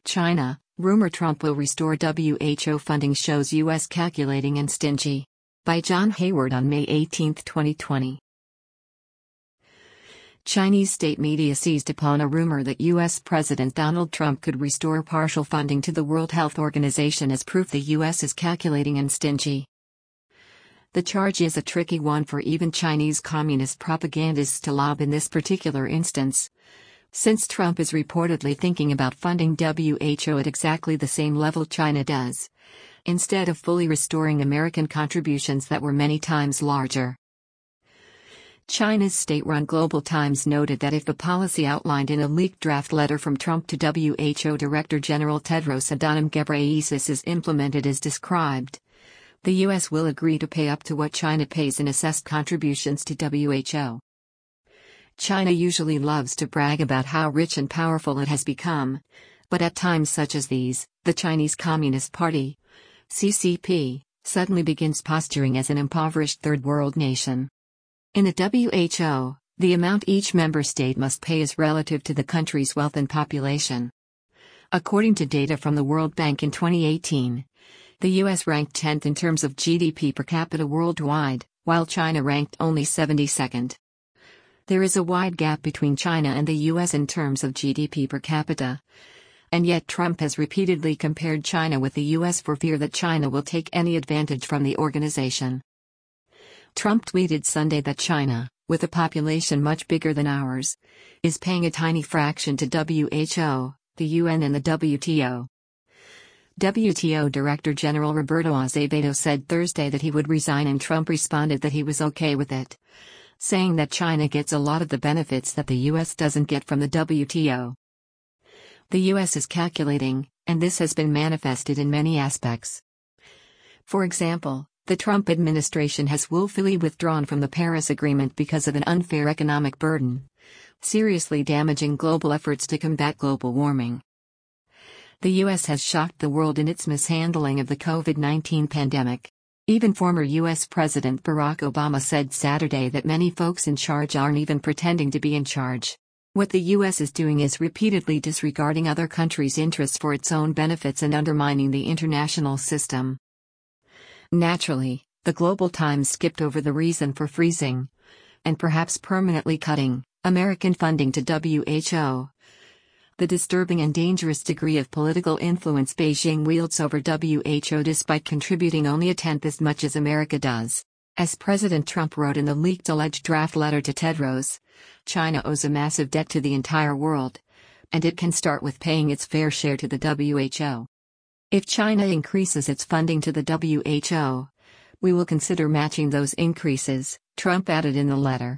China, rumor Trump will restore WHO funding shows U.S. calculating and stingy. By John Hayward on May 18, 2020. Chinese state media seized upon a rumor that U.S. President Donald Trump could restore partial funding to the World Health Organization as proof the U.S. is calculating and stingy. The charge is a tricky one for even Chinese communist propagandists to lob in this particular instance, since Trump is reportedly thinking about funding WHO at exactly the same level China does, instead of fully restoring American contributions that were many times larger. China's state-run Global Times noted that if the policy outlined in a leaked draft letter from Trump to WHO Director General Tedros Adhanom Ghebreyesus is implemented as described, the U.S. will agree to pay up to what China pays in assessed contributions to WHO. China usually loves to brag about how rich and powerful it has become, but at times such as these, the Chinese Communist Party, CCP, suddenly begins posturing as an impoverished third-world nation. In the WHO, the amount each member state must pay is relative to the country's wealth and population. According to data from the World Bank in 2018, the U.S. ranked 10th in terms of GDP per capita worldwide, while China ranked only 72nd. There is a wide gap between China and the U.S. in terms of GDP per capita. And yet Trump has repeatedly compared China with the U.S. for fear that China will take any advantage from the organization. Trump tweeted Sunday that China, with a population much bigger than ours, is paying a tiny fraction to WHO, the UN and the WTO. WTO Director General Roberto Azevedo said Thursday that he would resign, and Trump responded that he was okay with it, saying that China gets a lot of the benefits that the U.S. doesn't get from the WTO. The U.S. is calculating, and this has been manifested in many aspects. For example, the Trump administration has willfully withdrawn from the Paris Agreement because of an unfair economic burden, seriously damaging global efforts to combat global warming. The U.S. has shocked the world in its mishandling of the COVID-19 pandemic. Even former U.S. President Barack Obama said Saturday that many folks in charge aren't even pretending to be in charge. What the U.S. is doing is repeatedly disregarding other countries' interests for its own benefits and undermining the international system. Naturally, the Global Times skipped over the reason for freezing, and perhaps permanently cutting, American funding to WHO. The disturbing and dangerous degree of political influence Beijing wields over WHO despite contributing only a tenth as much as America does. As President Trump wrote in the leaked alleged draft letter to Tedros, China owes a massive debt to the entire world, and it can start with paying its fair share to the WHO. If China increases its funding to the WHO, we will consider matching those increases, Trump added in the letter.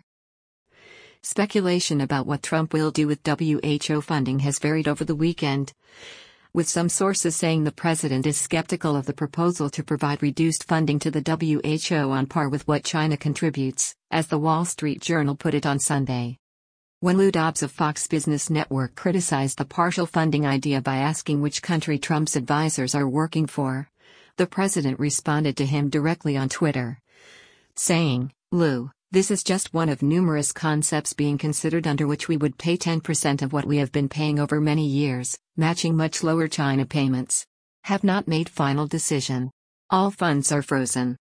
Speculation about what Trump will do with WHO funding has varied over the weekend, with some sources saying the president is skeptical of the proposal to provide reduced funding to the WHO on par with what China contributes, as the Wall Street Journal put it on Sunday. When Lou Dobbs of Fox Business Network criticized the partial funding idea by asking which country Trump's advisors are working for, the president responded to him directly on Twitter, saying, "Lou, this is just one of numerous concepts being considered under which we would pay 10% of what we have been paying over many years, matching much lower China payments. Have not made final decision. All funds are frozen."